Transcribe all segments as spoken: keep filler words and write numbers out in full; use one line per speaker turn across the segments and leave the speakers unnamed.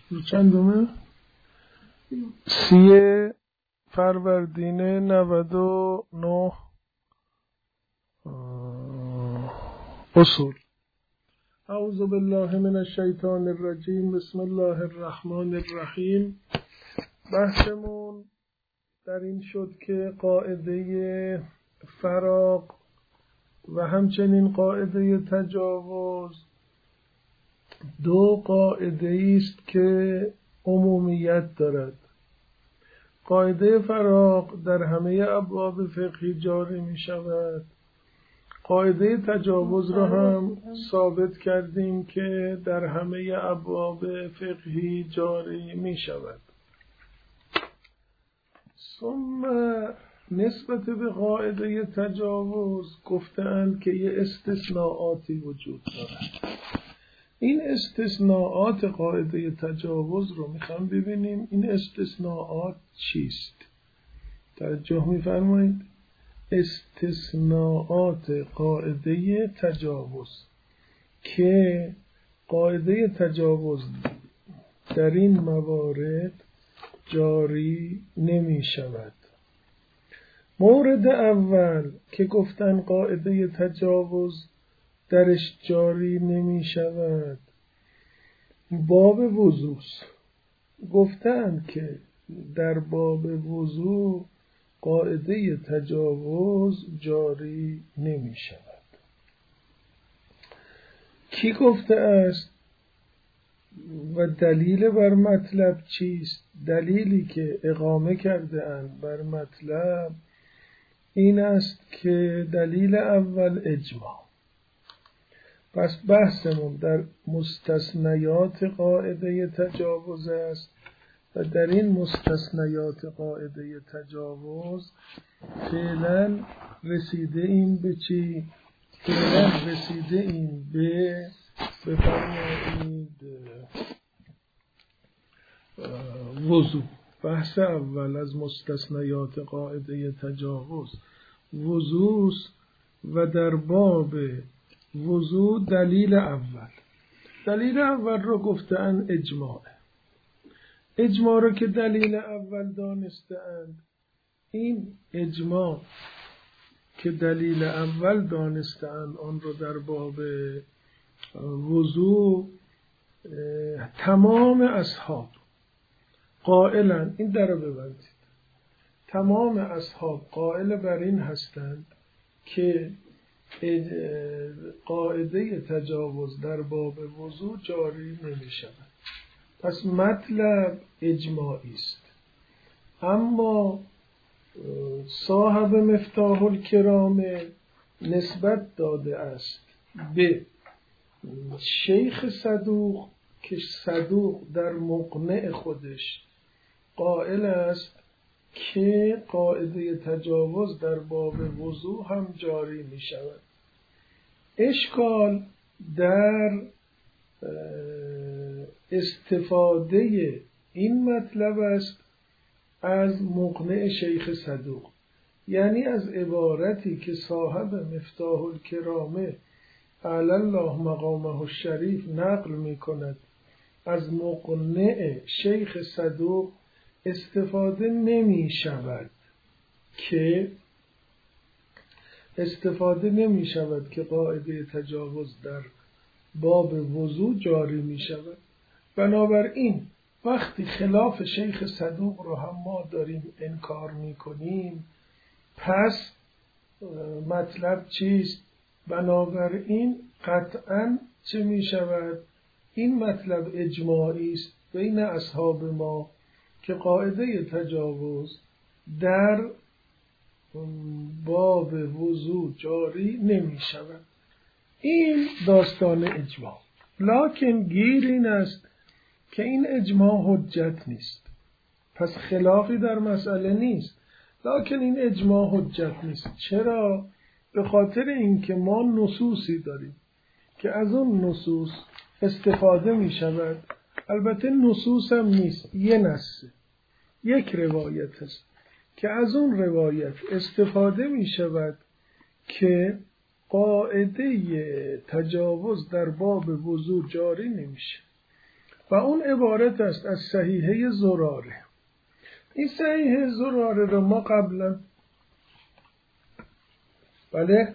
رو چندمه؟ سی فروردین نود و نه اصول. اعوذ بالله من الشیطان الرجیم. بسم الله الرحمن الرحیم. بحثمون در این شد که قاعده فراق و همچنین قاعده تجاوز دو قاعده است که عمومیت دارد. قاعده فراق در همه ابواب فقهی جاری می شود. قاعده تجاوز را هم ثابت کردیم که در همه ابواب فقهی جاری می شود. ثم نسبت به قاعده تجاوز گفتند که یه استثناءاتی وجود دارد. این استثناءات قاعده تجاوز رو میخوام ببینیم. این استثناءات چیست؟ توجه میفرمایید. استثناءات قاعده تجاوز که قاعده تجاوز در این موارد جاری نمی شود. مورد اول که گفتن قاعده تجاوز درش جاری نمی شود باب وضو. گفتن که در باب وضو قاعده تجاوز جاری نمی شود. کی گفته است و دلیل بر مطلب چیست؟ دلیلی که اقامه کرده اند بر مطلب این است که دلیل اول اجماع. پس بحثمون در مستثنیات قاعده تجاوز است و در این مستثنیات قاعده تجاوز فعلا رسیده این به چی؟ فعلا رسیده این به بفرمایید وضو. بحث اول از مستثنیات قاعده تجاوز وضوست و در باب وضو دلیل اول دلیل اول رو گفتن اجماع. اجماع رو که دلیل اول دانستند، این اجماع که دلیل اول دانستند آن رو در باب وضو تمام اصحاب قائلن. این در رو ببندید. تمام اصحاب قائل بر این هستند که قاعده تجاوز در باب وضو جاری نمی شود. پس مطلب اجماعی است. اما صاحب مفتاح الکرام نسبت داده است به شیخ صدوق که صدوق در مقنع خودش قائل است که قاعده تجاوز در باب وضو هم جاری می شود. اشکال در استفاده این مطلب است از مقنع شیخ صدوق، یعنی از عبارتی که صاحب مفتاح الکرامه علی الله مقامه الشریف نقل می کند از مقنع شیخ صدوق استفاده نمی شود که استفاده نمی شود که قاعده تجاوز در باب وضو جاری می شود. بنابراین وقتی خلاف شیخ صدوق رو هم ما داریم انکار می کنیم، پس مطلب چیست؟ بنابراین قطعا چه می شود؟ این مطلب اجماعی است بین اصحاب ما که قاعده تجاوز در باب وضو جاری نمی شود. این داستان اجماع. لکن گیر این است که این اجماع حجت نیست. پس خلافی در مسئله نیست، لکن این اجماع حجت نیست. چرا؟ به خاطر اینکه ما نصوصی داریم که از اون نصوص استفاده می شود. البته نصوص هم نیست، یه نصه، یک روایت است که از اون روایت استفاده می شود که قاعده تجاوز در باب وضو جاری نمیشه. و اون عبارت است از صحیحه زراره. این صحیحه زراره رو ما قبلا بله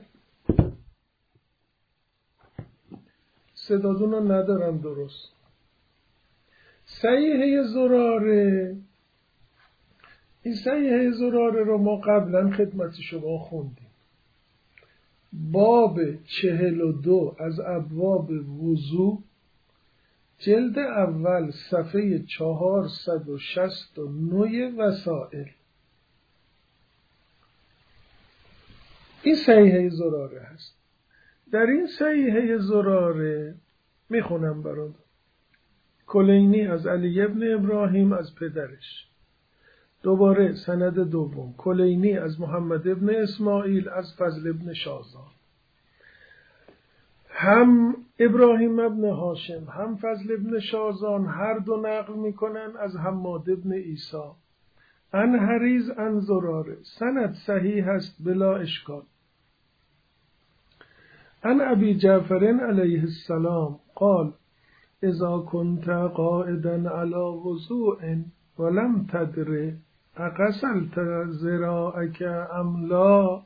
صداتون رو ندارم درست. صحیحه زراره، این صحیحه زراره رو ما قبلا خدمت شما خوندیم. باب چهل و دو از ابواب وضو، جلد اول صفحه چهارصد و شصت و نه وسائل. این صحیحه زراره هست. در این صحیحه زراره میخونم برات. کلینی از علی ابن ابراهیم از پدرش. دوباره سند دوم کلینی از محمد ابن اسماعیل از فضل ابن شازان. هم ابراهیم ابن هاشم هم فضل ابن شازان هر دو نقل میکنن از حماد ابن عیسی ان حریز ان زراره. سند صحیح است بلا اشکال. ان ابی جعفر علیه السلام قال اذا كنت قائدا على وضوء ولم تدر اغسلت ذراعك ام لا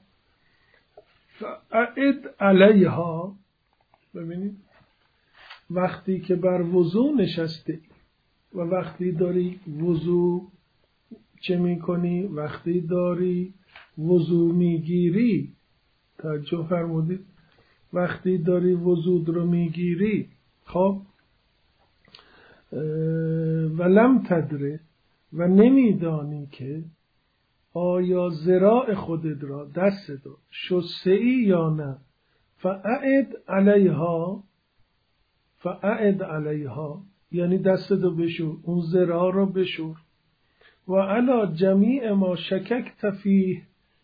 فاعد علیها. ببینید وقتی که بر وضو نشسته و وقتی داری وضو چه میکنی؟ وقتی داری وضو میگیری، توجه فرمودید، وقتی داری وضو رو میگیری خب ولم تدره و نمیدانی که آیا ذراع خودت را دست دو شسته ای یا نه، فاعد علیها، فاعد علیها یعنی دست دو بشور، اون ذراع رو بشور. و علی جمیع ما شککت فیه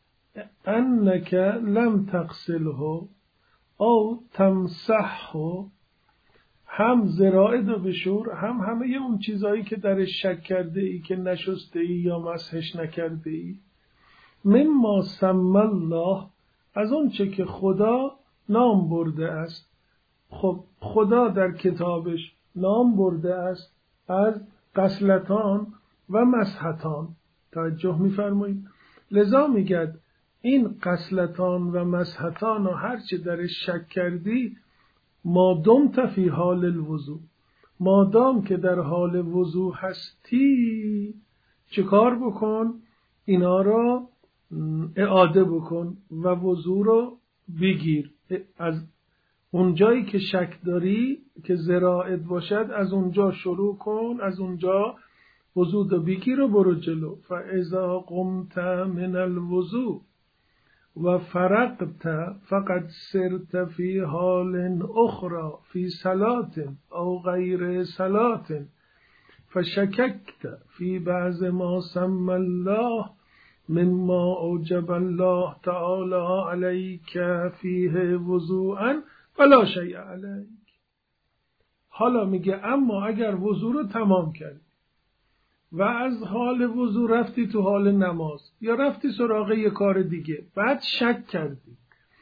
انک لم تغسله او تمسحه، هم ذراع دو بشور، هم همه اون چیزایی که درش شک کرده ای که نشسته ای یا مسحش نکرده ای. مما سمی الله، از اون چه که خدا نام برده است. خب خدا در کتابش نام برده است از غسلتان و مسحتان. توجه می‌فرمایید. لذا میگد این غسلتان و مسحتان و هر چه درش شک کردی، ما دمت فی حال الوضو، مادام که در حال وضو هستی چه کار بکن؟ اینا را اعاده بکن و وضو رو بگیر. از اونجایی که شک داری که ذراعت باشد از اونجا شروع کن، از اونجا وضو رو بگیر و برو جلو. فاذا قمت من الوضو و فرقت فقد سرت فی حال اخرى فی صلات او غیر صلات فشککت فی بعض ما سمی الله مما اوجب الله تعالی علیک فیه وضوءا فلا شیء علیک. حالا میگه اما اگر وضو رو تمام کردی و از حال وضو رفتی تو حال نماز یا رفتی سراغ یه کار دیگه، بعد شک کردی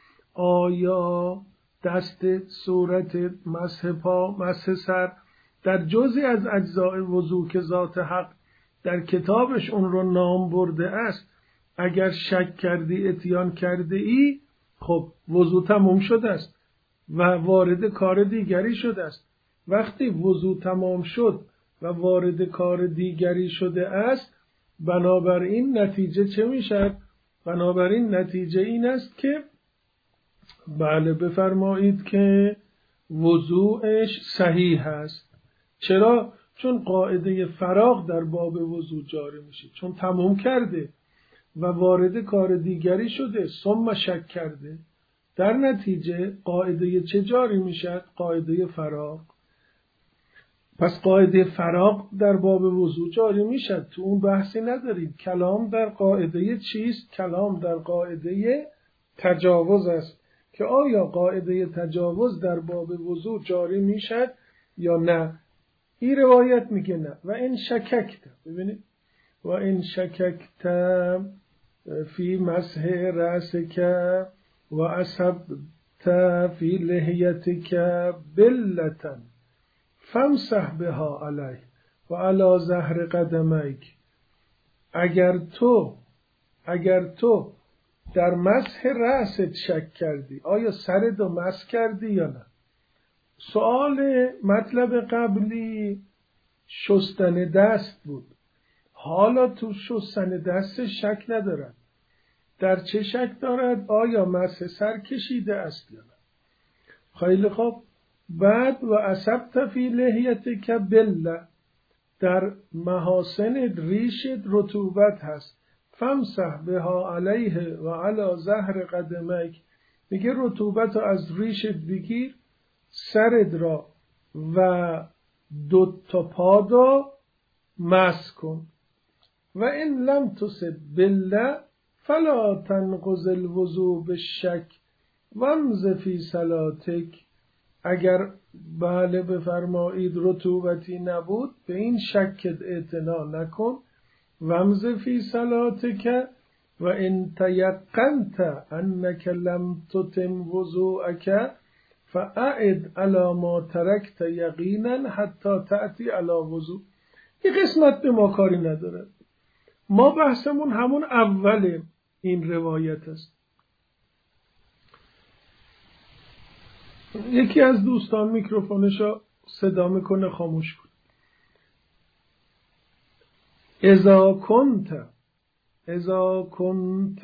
آیا دست، صورت، مسح پا، مسح سر در جزئی از اجزاء وضو که ذات حق در کتابش اون رو نام برده است، اگر شک کردی، اتیان کرده ای، خب وضو تمام شده است و وارد کار دیگری شده است. وقتی وضو تمام شد و وارد کار دیگری شده است، بنابراین نتیجه چه میشه؟ بنابراین نتیجه این است که بله بفرمایید که وضوعش صحیح است. چرا؟ چون قاعده فراغ در باب وضو جاری میشه، چون تمام کرده و وارد کار دیگری شده، ثم شک کرده، در نتیجه قاعده چه جاری میشه؟ قاعده فراغ. پس قاعده فراغ در باب وضو جاری میشه، تو اون بحثی ندارید. کلام در قاعده چیست؟ کلام در قاعده تجاوز است که آیا قاعده تجاوز در باب وضو جاری میشه یا نه. این روایت میگه نه. و این شککت، ببینید، و این شککت فی مسح رأسک و اصبت فی لحیتک بلتن فامسح بها علیه و علی ظهر قدمیک. اگر تو اگر تو در مسح رأست شک کردی، آیا سرت رو مسح کردی یا نه؟ سوال مطلب قبلی شستن دست بود. حالا تو شستن دست شک ندارد. در چه شک دارد؟ آیا مسح سر کشیده است یا نه؟ خیلی خوب. بعد و اصبت فی لحیتک بله، در محاسن ریشت رطوبت هست. فامسح بها علیه و علی ظهر قدمیک. میگه رطوبت رو از ریشت بگیر، سرت را و دو تا پا را مسح کن. و این لم تصب بله فلا تنقض الوضوء بالشک وامض فی صلاتک. اگر بله بفرمایید رطوبتی نبود، به این شکت اعتنا نکن. وامض فی صلاتک و ان تیقنت انک لم تتم وضوءک فاعد علی ما ترکت یقینا حتی تأتی علی وضوء. این قسمت به ما کاری نداره. ما بحثمون همون اول این روایت است. یکی از دوستان میکروفونشو صدا میکنه، خاموش کن. اذا کنت اذا کنت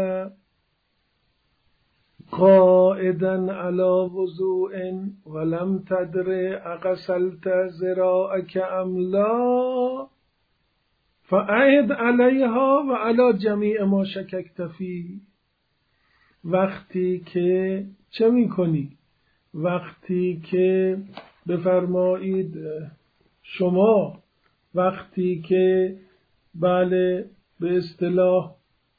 قائدا علی وضوء ولم تدر اغسلت ذراعک ام لا فاعد علیها و علی جمیع ما شککت فیه. وقتی که چه میکنی؟ وقتی که بفرمایید شما وقتی که بله به اصطلاح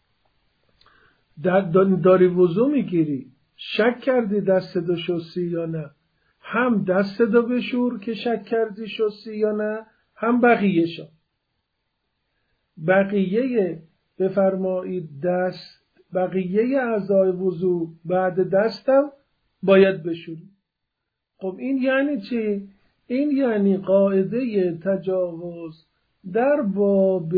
داری وضو میگیری، شک کردی دست دو شستی یا نه، هم دست دو بشور که شک کردی شستی یا نه، هم بقیه شا بقیه بفرمایید دست بقیه اعضای وضو بعد دستم باید بشوری. خب این یعنی چی؟ این یعنی قاعده تجاوز در باب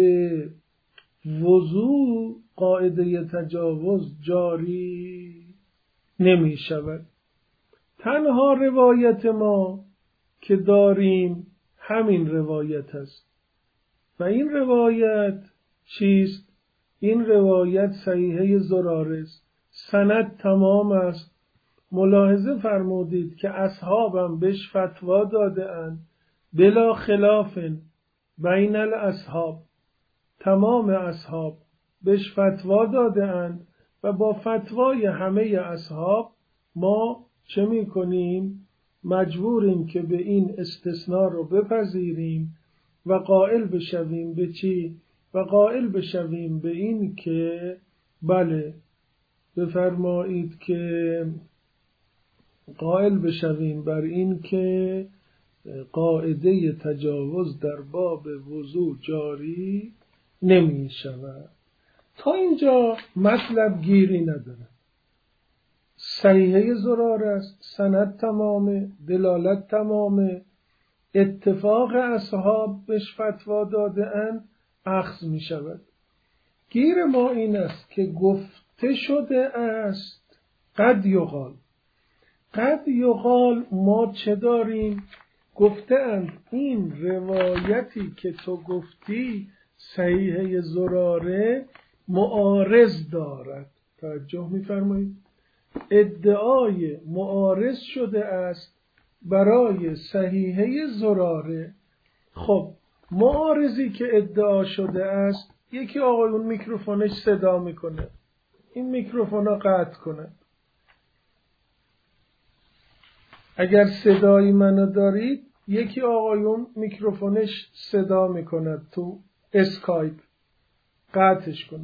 وضو، قاعده تجاوز جاری نمی شود. تنها روایت ما که داریم همین روایت است. و این روایت چیست؟ این روایت صحیحه زراره است. سند تمام است. ملاحظه فرمودید که اصحابم بهش فتوا داده اند بلا خلاف بین الاصحاب. تمام اصحاب بهش فتوا داده اند و با فتوای همه اصحاب ما چه می کنیم؟ مجبوریم که به این استثناء رو بپذیریم و قائل بشویم به چی؟ و قائل بشویم به این که بله بفرمایید که قائل بشویم بر این که قاعده تجاوز در باب وضو جاری نمی شود. تا اینجا مطلب گیری نداره. صحیحه زرار است، سند تمامه، دلالت تمامه، اتفاق اصحاب بهش فتوا داده اند، اخذ می شود. گیر ما این است که گفته شده است قد یقال. قد یقال ما چه داریم؟ گفته اند این روایتی که تو گفتی صحیحه زراره معارض دارد. توجه می‌فرمایید؟ ادعای معارض شده است برای صحیحه زراره. خب معارضی که ادعا شده است، یکی آقایون میکروفونش صدا میکنه، این میکروفونا قطع کنه. اگر صدای منو دارید، یکی آقایون میکروفونش صدا میکنه تو اسکایپ، قطعش کنه.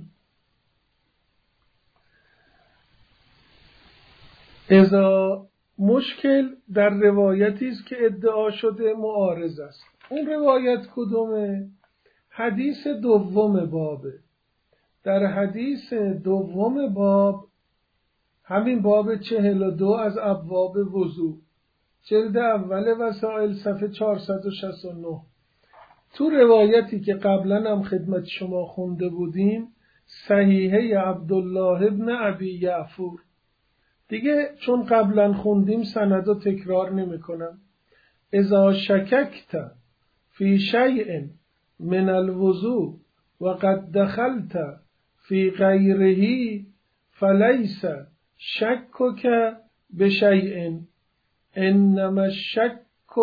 ازا مشکل در روایتی است که ادعا شده معارض است. اون روایت کدومه؟ حدیث دوم بابه. در حدیث دوم باب، همین باب چهل و دو از ابواب وضو، جلد اول وسائل صفحه چهارصد و شصت و نه. تو روایتی که قبلا هم خدمت شما خونده بودیم، صحیحه عبدالله ابن ابی یعفور، دیگه چون قبلا خوندیم سندو تکرار نمی کنم. اذا شککت فی شیء من الوضوء وقد دخلت فی غیره فلیس شکک بشیء انما الشک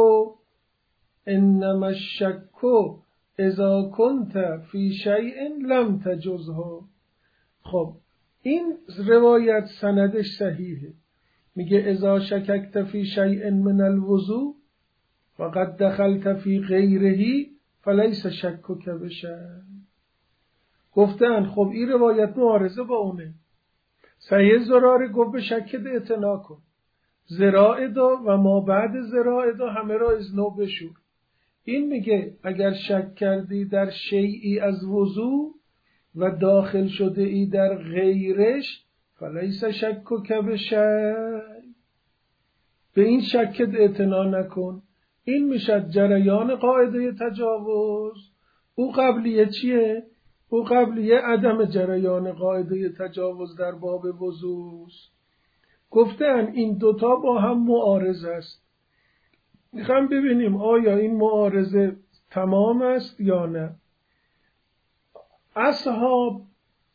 انما الشک اذا کنت فی شیء لم تجزه. خب این روایت سندش صحیحه. میگه اذا شککت فی شیء من الوضوء وقد دخلت فی غیره فلیس شکک بشیء. گفتن خب این روایت معارضه با اونه. صحیح زراره گفت به شک اعتنا کن، ذراع دا و ما بعد ذراع دا همه را از نو بشور. این میگه اگر شک کردی در شیئی از وضو و داخل شده ای در غیرش فلیس شکک بشیء، به این شکت اعتنا نکن. این میشد جریان قاعده تجاوز. او قبلیه چیه؟ او قبلیه عدم جریان قاعده تجاوز در باب وضوست. گفتن این دوتا با هم معارض است. میخوام ببینیم آیا این معارضه تمام است یا نه. اصحاب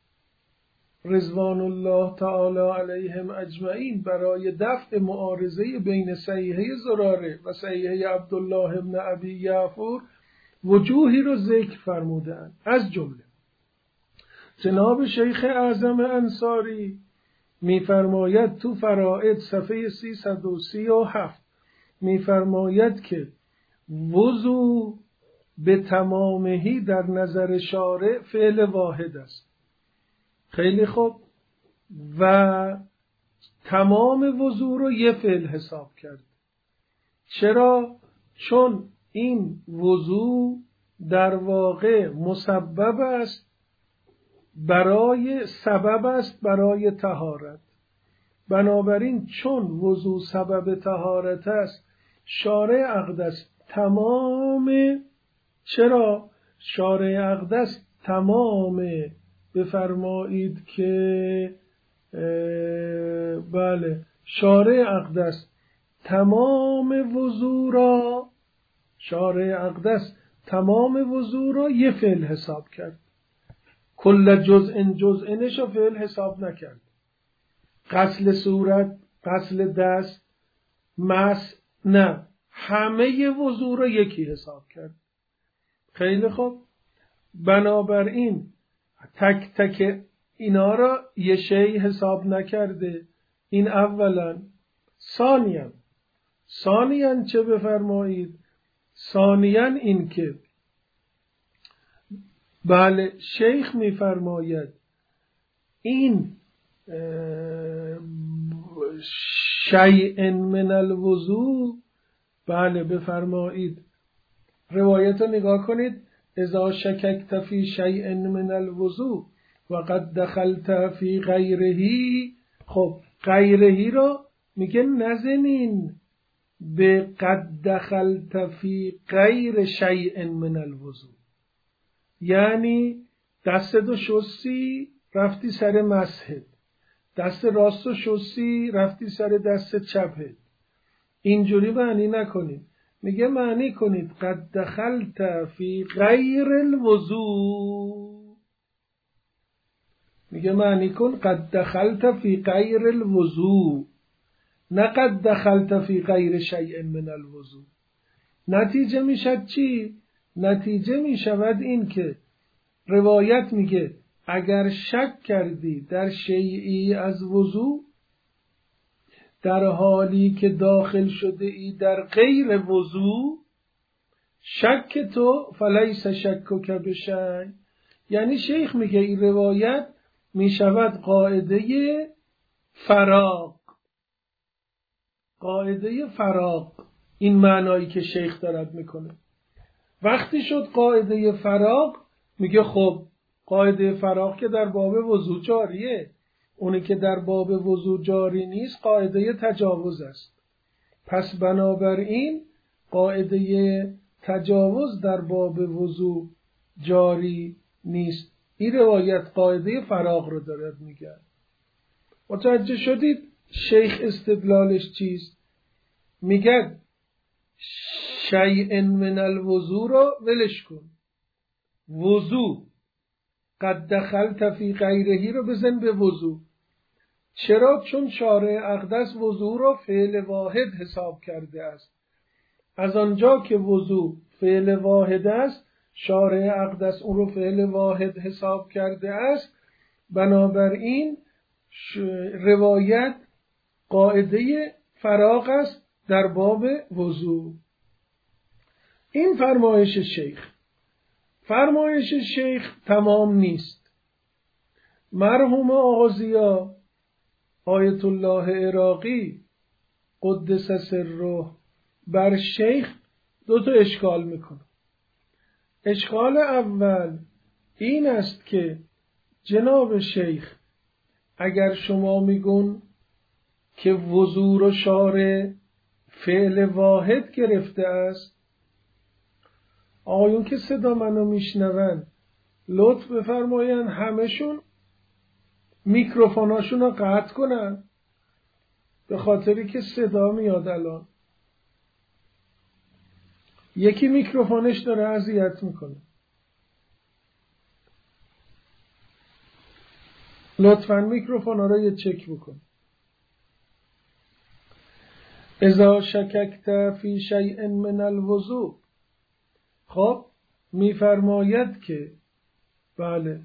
رضوان الله تعالی علیهم اجمعین برای دفع معارضه بین صحیحه زراره و صحیحه عبدالله ابن ابی یعفور وجوهی رو ذکر فرمودند. از جمله جناب شیخ اعظم انصاری میفرماید تو فرائد صفحه سیصد و سی و هفت میفرماید که وضو به تمامهی در نظر شارع فعل واحد است. خیلی خوب. و تمام وضو رو یه فعل حساب کرد. چرا؟ چون این وضو در واقع مسبب است برای سبب است برای طهارت. بنابراین چون وضو سبب طهارت است، شارع اقدس تمام چرا؟ شارع اقدس تمام بفرمایید که بله شارع اقدس تمام وضو را شارع اقدس تمام وضو را یه فعل حساب کرد. کل جزء جزء رو فعل حساب نکرد. غسل صورت، غسل دست، مس نه، همه وضو را یکی حساب کرد. خیلی خوب. بنابراین تک تک اینا را یه شی حساب نکرده. این اولا. ثانیاً ثانیاً چه بفرمایید؟ ثانیاً این که بله شیخ میفرماید این شیء من الوضوء، بله بفرمایید روایت رو نگاه کنید. اذا شککت فی شیء من الوضوء وقد دخلت فی غیره. خب غیره رو میگه نزنین به قد دخلت فی غیر شیء من الوضوء، یعنی دستتو شستی رفتی سر مسحت، دست راستو شستی رفتی سر دست چپت. اینجوری معنی نکنید. میگه معنی کنید قد دخلت فی غیر الوضوء. میگه معنی کن قد دخلت فی غیر الوضوء، نه قد دخلت فی غیر شیء من الوضوء. نتیجه میشد چی؟ نتیجه میشود این که روایت میگه اگر شک کردی در شیئی از وضو در حالی که داخل شده ای در غیر وضو، شک تو فلیس شکک بشیء. یعنی شیخ میگه این روایت میشود قاعده فراق. قاعده فراق این معنایی که شیخ دارد میکنه. وقتی شد قاعده فراق، میگه خب قاعده فراق که در باب وضو جاریه، اونی که در باب وضو جاری نیست قاعده تجاوز است. پس بنابراین قاعده تجاوز در باب وضو جاری نیست. این روایت قاعده فراغ رو دارد میگه. متوجه شدید شیخ استدلالش چیست؟ میگه شیء من الوضو رو ولش کن، وضو قد دخلت فی غیرهی رو بزن به وضو. چرا؟ چون شارع اقدس وضو رو فعل واحد حساب کرده است. از آنجا که وضو فعل واحد است، شارع اقدس اون رو فعل واحد حساب کرده است. بنابراین روایت قاعده فراغ است در باب وضو. این فرمایش شیخ. فرمایش شیخ تمام نیست. مرحوم آغازیا آیت الله عراقی قدس سره بر شیخ دو تا اشکال میکنه. اشکال اول این است که جناب شیخ اگر شما میگون که وضو رو شارع فعل واحد گرفته است، آقایون که صدا منو میشنون لطف بفرماین همشون میکروفوناشون رو قطع کنن، به خاطری که صدا میاد. الان یکی میکروفونش داره اذیت میکنه. لطفاً میکروفونا رو یه چک بکن. اذا شککت فی شیء من الوضوء. خب میفرماید که بله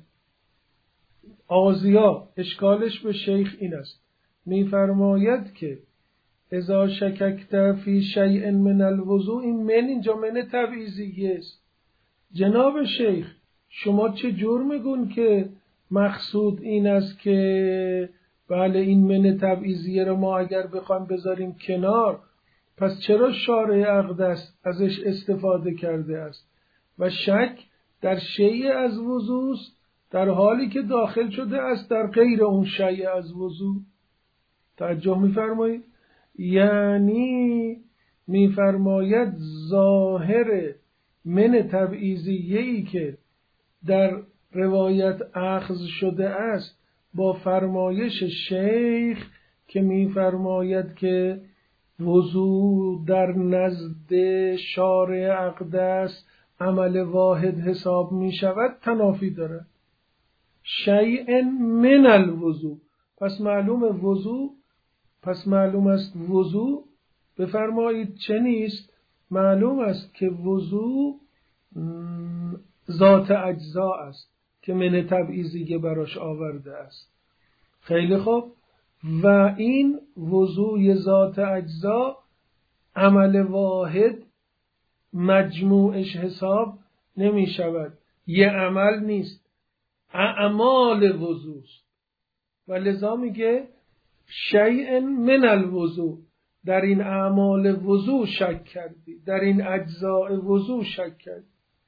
آغازیا اشکالش به شیخ این است، میفرماید که اذا شککت فی شیء من الوضوء، این من اینجا من تبعیضیه است. جناب شیخ شما چه جور میگون که مقصود این است که بله این من تبعیضیه رو ما اگر بخوایم بذاریم کنار، پس چرا شارع اقدس ازش استفاده کرده است و شک در شیء از وضو است در حالی که داخل شده است در غیر اون شیء از وضو؟ توجه می‌فرمایید؟ یعنی می‌فرماید ظاهر من تبعیضیه‌ای که در روایت اخذ شده است با فرمایش شیخ که می‌فرماید که وضو در نزد شارع اقدس عمل واحد حساب می شود تنافی دارد. شیء من الوضو، پس معلوم وضو پس معلوم است وضو بفرمایید چه نیست؟ معلوم است که وضو ذات اجزا است که من تبعیضیه براش آورده است. خیلی خوب. و این وضوی ذات اجزا عمل واحد مجموعش حساب نمی شود، یه عمل نیست، اعمال وضوست. و لذا میگه شیء من الوضو، در این اعمال وضو شک کردی، در این اجزاء وضو شک کردی.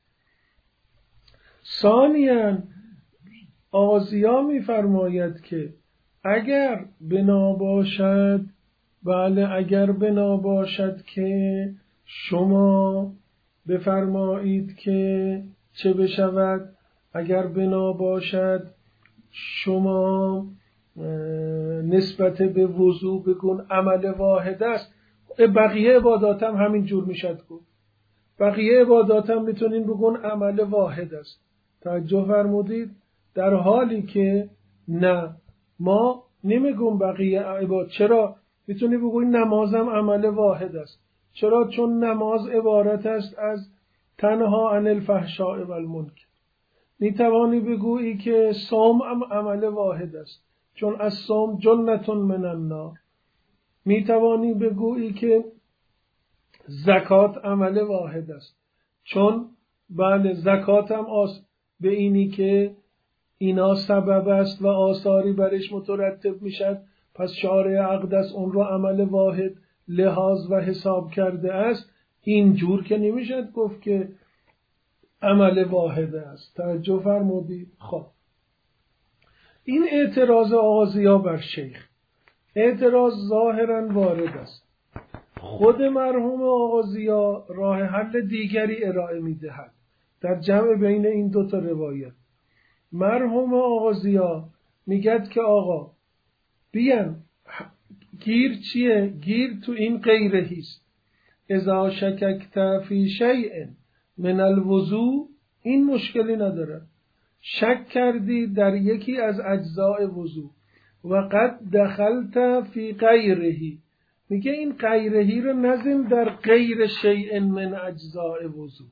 ثانیاً آغازیا میفرماید که اگر بنا باشد، بله اگر بنا باشد که شما بفرمایید که چه بشود، اگر بنا باشد شما نسبت به وضو بگون عمل واحد است، بقیه عبادات هم همین جور میشد گفت. بقیه عبادات هم میتونین بگون عمل واحد است. توجه فرمودید؟ در حالی که نه، ما نمیگم بقیه عبادات. چرا؟ میتونی بگوی نمازم عمل واحد است. چرا؟ چون نماز عبارت است از تنها عن الفحشاء و المنکر. میتوانی بگویی که صوم هم عمل واحد است، چون از صوم جنة من النار. میتوانی بگویی که زکات عمل واحد است، چون بله زکات هم آس به اینی که اینا سبب است و آثاری برش مترتب میشد، پس شارع اقدس اون رو عمل واحد لحاظ و حساب کرده است. این جور که نمیشد گفت که عمل واحد است. توجه فرمودید؟ خب این اعتراض آغازیا بر شیخ اعتراض ظاهرا وارد است. خود مرحوم آغازیا راه حل دیگری ارائه میدهد در جمع بین این دو تا روایت. مرحوم آغازیا میگد که آقا بیان گیر چیه؟ گیر تو این غیرهیست. اذا شککت فی شیء من الوضوء، این مشکلی نداره، شک کردی در یکی از اجزاء وضوء، و قد دخلت فی غیرهی، میگه این غیرهی رو نزن در غیر شیء من اجزاء وضوء.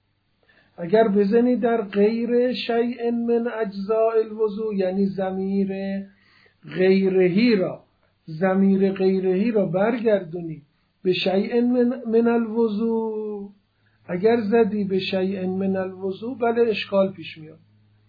اگر بزنی در غیر شیء من اجزاء الوضوء یعنی ضمیر غیرهی را ضمیر غیرهی را برگردونی به شیء من, من الوضوء، اگر زدی به شیء من الوضوء بله اشکال پیش میاد،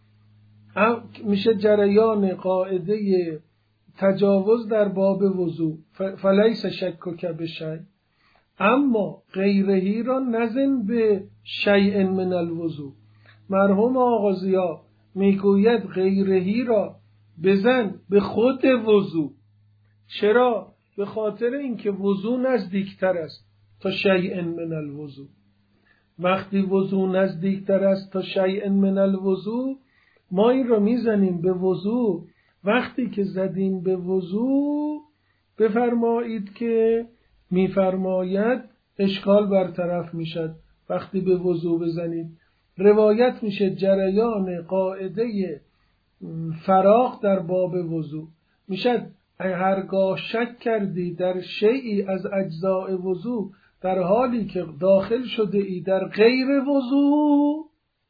میشه جریان قاعده تجاوز در باب وضوء، فلیس شکک بشیء. اما غیرهی را نزن به شیء من الوضوء. مرحوم آغازیا میگوید غیرهی را بزن به خود وضوء. چرا؟ به خاطر اینکه وضوء نزدیکتر است تا شیء من الوضوء. وقتی وضوء نزدیکتر است تا شیء من الوضوء، ما این را میزنیم به وضوء. وقتی که زدیم به وضوء بفرمایید که میفرماید اشکال برطرف میشد. وقتی به وضوء بزنید روایت میشه جریان قاعده فراغ در باب وضوء میشد. هرگاه شک کردی در شیئی از اجزاء وضوء در حالی که داخل شده ای در غیر وضوء،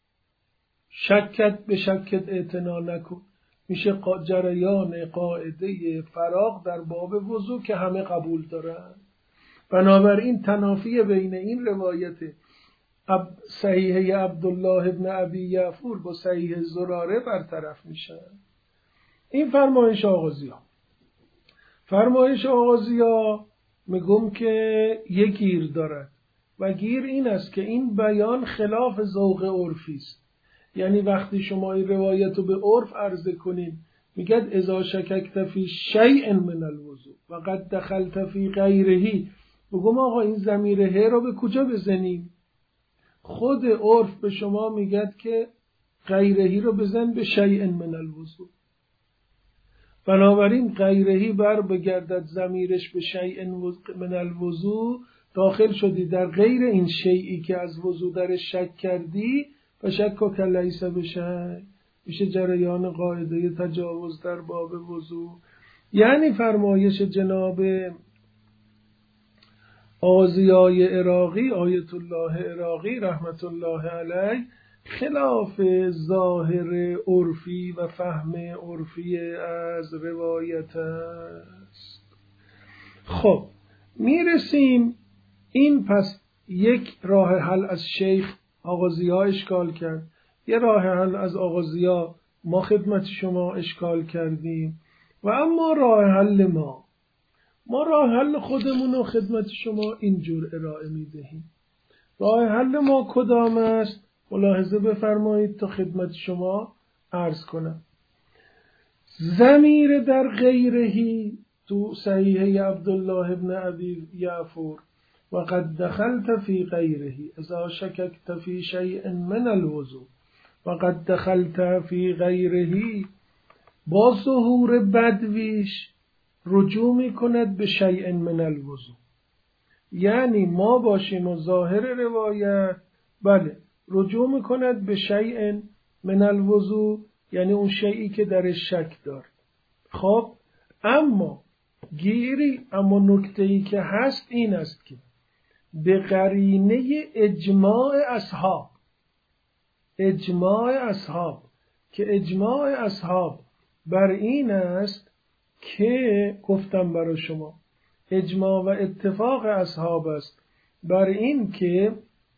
شکت به شکت اعتنا نکن، میشه جریان قاعده فراغ در باب وضوء که همه قبول دارن. بنابراین تنافی بین این روایت صحیح عبدالله ابن ابی یعفور با صحیح زراره برطرف میشه. این فرمایش آغازیا. فرمایش آغازیا میگم که یک گیر دارد و گیر این است که این بیان خلاف ذوق عرفی است. یعنی وقتی شما این روایت رو به عرف عرضه کنید میگد اذا شککت فی شیء من الوضوء و قد دخلت فی غیره، بگم آقا این ضمیر ه رو به کجا بزنیم؟ خود عرف به شما میگد که غیرهی رو بزن به شیء من الوضوء. بنابراین غیرهی بر بگردد ضمیرش به شیء من الوضوء، داخل شدی در غیر این شیئی که از وضوء در شک کردی و شک لیس بشیء، میشه جریان قاعده تجاوز در باب وضوء. یعنی فرمایش جناب آغازیای عراقی آیت الله عراقی رحمت الله علیه خلاف ظاهر عرفی و فهم عرفی از روایت است. خب میرسیم این پس یک راه حل از شیخ آغازیا اشکال کرد، یه راه حل از آغازیا ما خدمت شما اشکال کردیم و اما راه حل ما ما راه حل خودمون رو خدمت شما اینجور ارائه میدهیم. راه حل ما کدام است؟ ملاحظه بفرمایید تا خدمت شما عرض کنم. ضمیر در غیرهی تو صحیح عبدالله ابن ابی یعفور و قد دخلت فی غیرهی اذا شککت فی شیء من الوضوء و قد دخلت فی غیرهی با ظهور بدویش رجوع می کند به شیء من الوضوء. یعنی ما باشیم و ظاهر روایت بله رجوع می کند به شیء من الوضوء، یعنی اون شیئی که در شک دارد. خب اما گیری اما نکته‌ای که هست این است که به قرینه اجماع اصحاب اجماع اصحاب که اجماع اصحاب بر این است که گفتم برای شما اجماع و اتفاق اصحاب است بر این که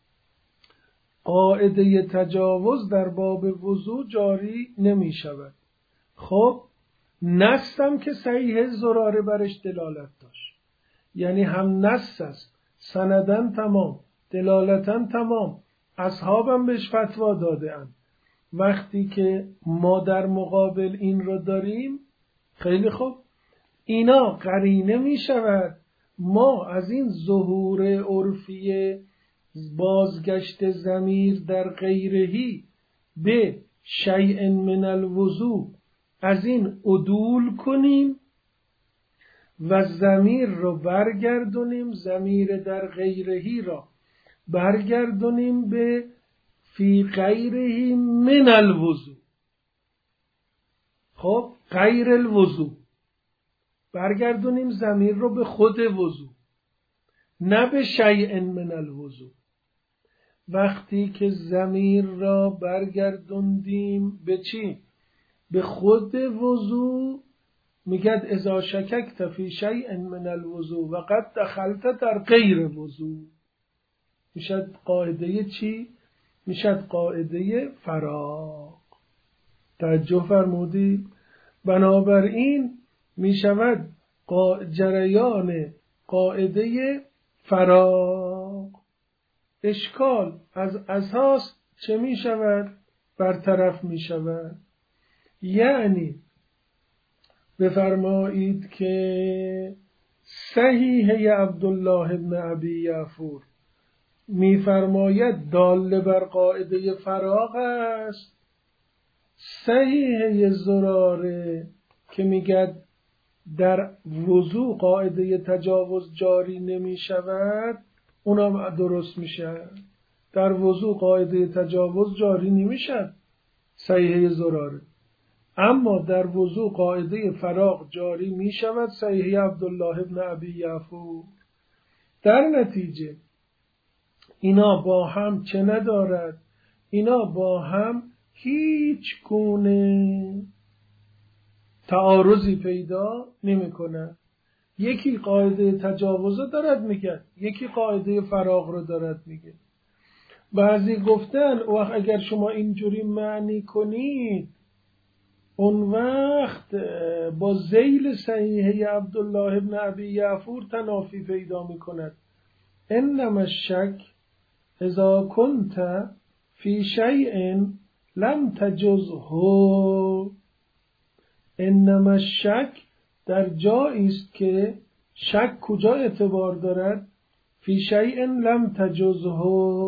قاعده تجاوز در باب وضوء جاری نمی شود. خب نصم که صحیح زراره برش دلالت داشت، یعنی هم نص است، سندن تمام، دلالتن تمام، اصحابم بهش فتوا داده اند. وقتی که ما در مقابل این رو داریم خیلی خوب، اینا قرینه می شود ما از این ظهور عرفی بازگشت ضمیر در غیرهی به شیء من الوضوء از این عدول کنیم و ضمیر رو برگردونیم، ضمیر در غیرهی را برگردونیم به فی غیرهی من الوضوء. خب غیر الوضوء برگردونیم ضمیر رو به خود وضوء، نه به شیء من الوضوء. وقتی که ضمیر را برگردوندیم به چی؟ به خود وضوء، میگد اذا شککت فی شیء من الوضوء و قد دخلت در غیر وضوء. میشد قاعده چی؟ میشد قاعده فراغ. توجه فرمودی؟ بنابراین میشود جریان قاعده فراغ. اشکال از اساس چه میشود؟ برطرف میشود. یعنی بفرمایید که صحیحه عبدالله ابن ابی یعفور میفرماید دال بر قاعده فراغ است. صحیحه زراره که میگد در وضوع قاعده تجاوز جاری نمی شود، اونا درست میشه. در وضوع قاعده تجاوز جاری نمی شود صحیحه زراره، اما در وضوع قاعده فراغ جاری می شود صحیحه عبدالله ابن ابی یعفور. در نتیجه اینا با هم چه ندارد؟ اینا با هم هیچ گونه تعارضی پیدا نمی کند. یکی قاعده تجاوز دارد میگه، یکی قاعده فراغ رو دارد میگه. بعضی گفتن وقت اگر شما اینجوری معنی کنید اون وقت با ذیل صحیحه عبدالله ابن ابی یعفور تنافی پیدا میکند. انما الشک اذا كنت فی شیء لم تجزه. انما الشک در جایی است که شک کجا اعتبار دارد؟ فی شیء لم تجزه.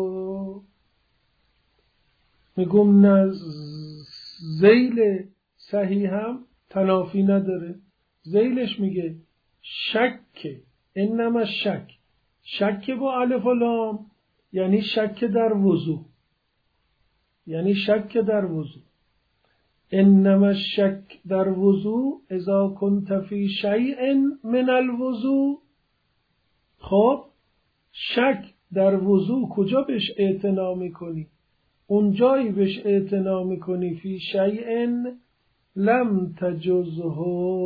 میگم نه ذیل صحیح هم تنافی نداره. ذیلش میگه شک، انما شک، شک با الف و لام یعنی شک در وضو، یعنی شک در وضو. انما الشک در وضو اذا كنت فی شیء من الوضو. خب شک در وضو کجا بهش اعتنا میکنی؟ اونجایی بهش اعتنا میکنی فی شیء لم تجزه،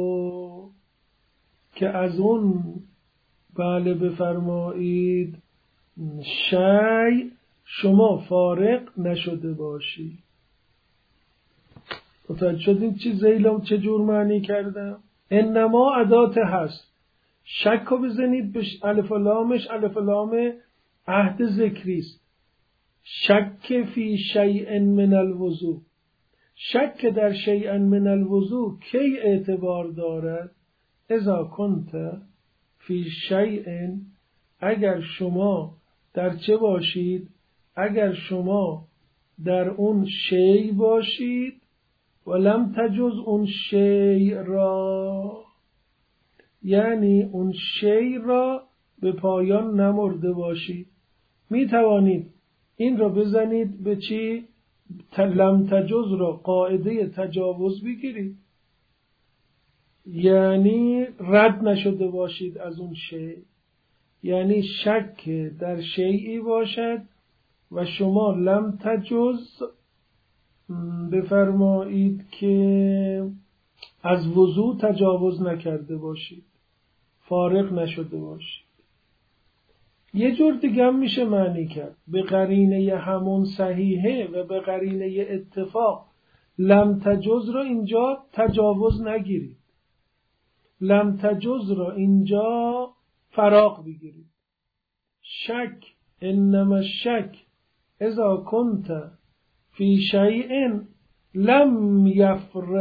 که از اون بله بفرمایید شیء شما فارق نشده باشی. متوجه شدید چی زیلم چه جور معنی کردم؟ انما ادات هست، شک رو بزنید به الف و لامش، الف و لام عهد ذکری است. شک فی شیء من الوضوء، شک در شیء من الوضوء کی اعتبار دارد؟ اذا کنت فی شیء، اگر شما در چه باشید؟ اگر شما در اون شیء باشید ولم تجز اون شیء را، یعنی اون شیء را به پایان نمرده باشید. می توانید این را بزنید به چی؟ لم تجز را قاعده تجاوز بگیرید، یعنی رد نشده باشید از اون شیء. یعنی شک در شیئی باشد و شما لم تجز بفرمایید که از وضو تجاوز نکرده باشید، فارغ نشده باشید. یه جور دیگه هم میشه معنی کرد به قرینه همون صحیحه و به قرینه اتفاق. لم تجز را اینجا تجاوز نگیرید، لم تجز را اینجا فراغ بگیرید. شک، انما الشک اذا کنت فی شیء لم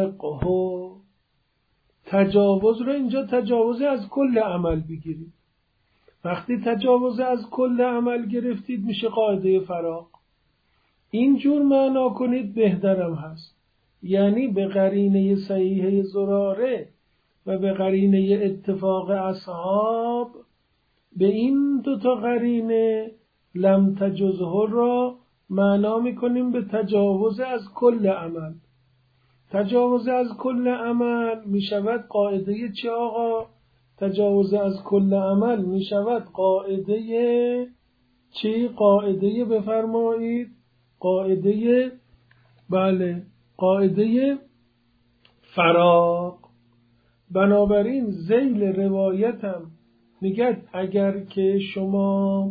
یفرقه، تجاوز را اینجا تجاوز از کل عمل بگیرید. وقتی تجاوز از کل عمل گرفتید میشه قاعده فراغ. اینجور معنا کنید بهترم هست، یعنی به قرینه صحیحه زراره و به قرینه اتفاق اصحاب، به این دوتا قرینه لم تجزه را معنا میکنیم به تجاوز از کل عمل. تجاوز از کل عمل میشود قاعده چه آقا؟ تجاوز از کل عمل میشود قاعده چی؟ قاعده بفرمایید، قاعده بله قاعده فراغ. بنابراین ذیل روایتم میگه اگر که شما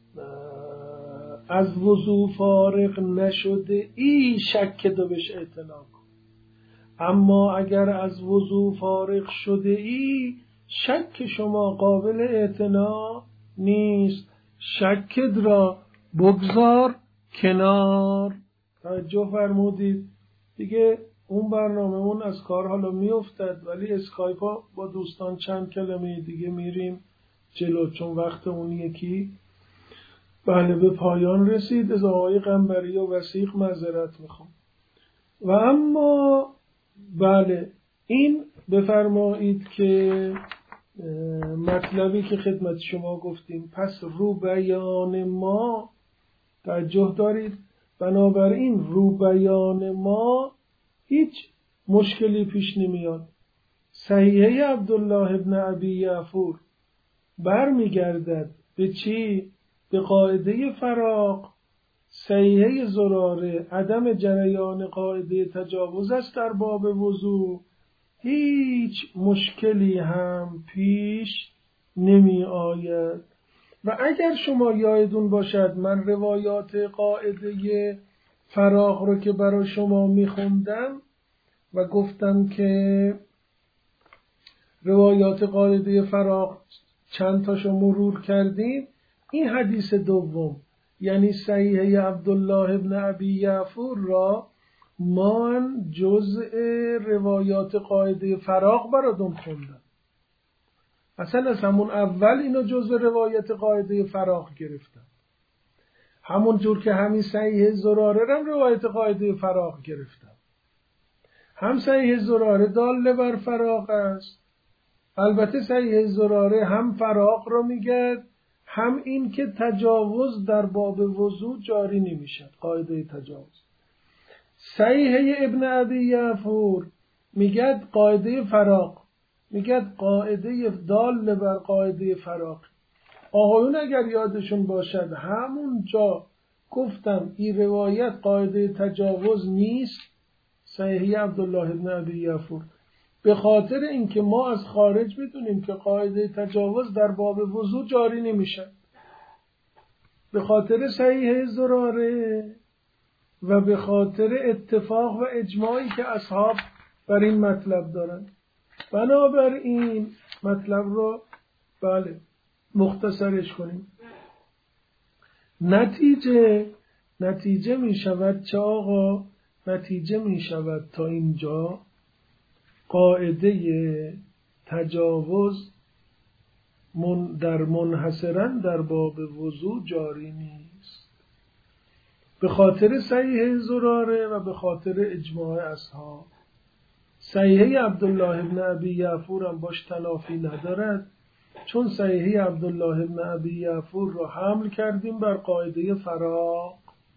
از وضو فارغ نشده ای شک دو بهش اعتنا کن، اما اگر از وضو فارغ شده ای شک شما قابل اعتنا نیست، شکت را بگذار کنار. توجه فرمودید دیگه. اون برنامه‌مون از کار حالا میافتد، ولی اسکایپ ها با دوستان چند کلمه دیگه میریم جلو، چون وقت اون یکی بله به پایان رسید. از آقای قنبری و وثیق معذرت میخوام. و اما بله این بفرمایید که مطلبی که خدمت شما گفتیم، پس رو بیان ما توجه دارید. بنابراین رو بیان ما هیچ مشکلی پیش نمیاد. صحیحه عبدالله ابن ابی یعفور برمیگردد به چی؟ به قاعده فراغ. صحیحه زراره عدم جریان قاعده تجاوز است در باب وضو، هیچ مشکلی هم پیش نمی آید. و اگر شما یادتون باشد من روایات قاعده فراغ رو که برای شما می خوندم و گفتم که روایات قاعده فراغ چند تاشو مرور کردیم، این حدیث دوم یعنی صحیحه عبدالله ابن ابی یعفور را من جزء روایات قاعده فراغ براتون خوندم. اصلا از همون اول اینو جزء روایت قاعده فراغ گرفتم، همون جور که همین صحیح زراره رم روایت قاعده فراغ گرفتم. هم صحیح زراره داله بر فراغ است، البته صحیح زراره هم فراغ رو میگه، هم این که تجاوز در باب وضو جاری نمیشه، قاعده تجاوز. صحیح ابن ابی یعفور میگه قاعده فراغ، میگه قاعده دال بر قاعده فراغ. آقایون اگر یادشون باشد همون جا گفتم این روایت قاعده تجاوز نیست، صحیح عبدالله ابن ابی یعفور، به خاطر اینکه ما از خارج میدونیم که قاعده تجاوز در باب وضو جاری نمیشه، به خاطر صحیح زراره و به خاطر اتفاق و اجماعی که اصحاب بر این مطلب دارن. بنابراین مطلب رو بله مختصرش کنیم. نتیجه نتیجه می شود چه آقا؟ نتیجه می شود تا اینجا قاعده تجاوز من در منحصراً در باب وضو جاری نیست، به خاطر صحیح زراره و به خاطر اجماع اصحاب. صحیح عبدالله ابن ابی یعفور هم باش تنافی ندارد، چون صحیح عبدالله ابن ابی یعفور رو حمل کردیم بر قاعده فراغ.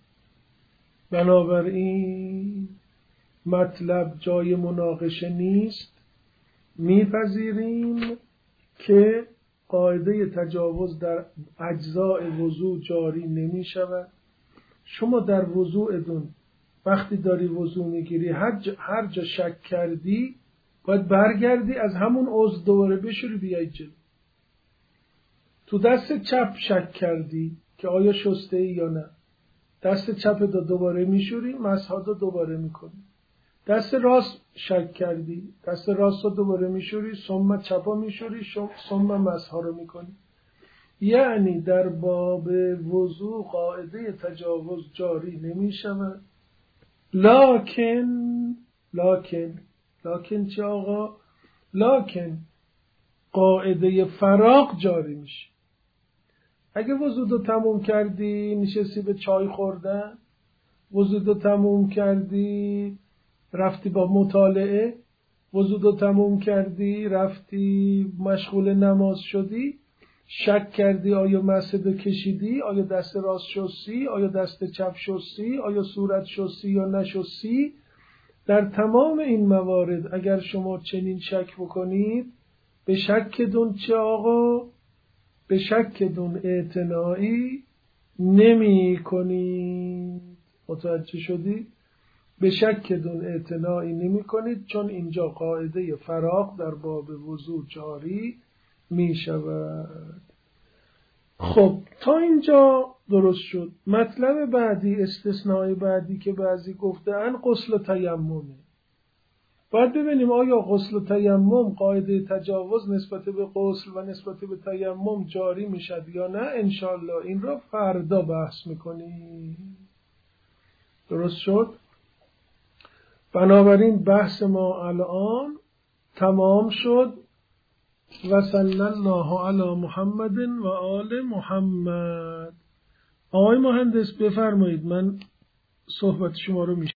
بنابراین مطلب جای مناقشه نیست، میپذیریم که قاعده تجاوز در اجزاء وضو جاری نمی شود. شما در وضوعتون وقتی داری وضو میگیری هر جا شک کردی باید برگردی از همون عضو دوباره بشوری بیای جلو. تو دست چپ شک کردی که آیا شسته ای یا نه، دست چپ دو دوباره میشوری، مسح دو دوباره میکنی. دست راست شک کردی، دست راست رو دوباره میشوری، ثم چپا میشوری، ثم مسح رو میکنی. یعنی در باب وضو قاعده تجاوز جاری نمی شود، لکن لکن لکن چه آقا؟ لکن قاعده فراغ جاری میشه. اگه وضو تموم کردی نشستی به چای خوردن، وضو تموم کردی رفتی با مطالعه، وضو تموم کردی رفتی مشغول نماز شدی، شک کردی آیا مسجد کشیدی، آیا دست راست شستی، آیا دست چپ شستی، آیا صورت شستی یا نشستی، در تمام این موارد اگر شما چنین شک بکنید، به شک دون چه آقا؟ به شک دون اعتنایی نمی کنید. متوجه شدید؟ به شک دون اعتنایی نمی کنید، چون اینجا قاعده فراغ در باب وضو جاری می شود. خب تا اینجا درست شد. مطلب بعدی، استثناء بعدی که بعضی گفتن غسل تیممه. باید ببینیم آیا غسل تیمم قاعده تجاوز نسبت به غسل و نسبت به تیمم جاری میشد یا نه. انشالله این را فردا بحث میکنیم. درست شد؟ بنابراین بحث ما الان تمام شد. و صلی الله علی محمد و آل محمد. آقای مهندس بفرمایید، من صحبت شما رو میشنوم.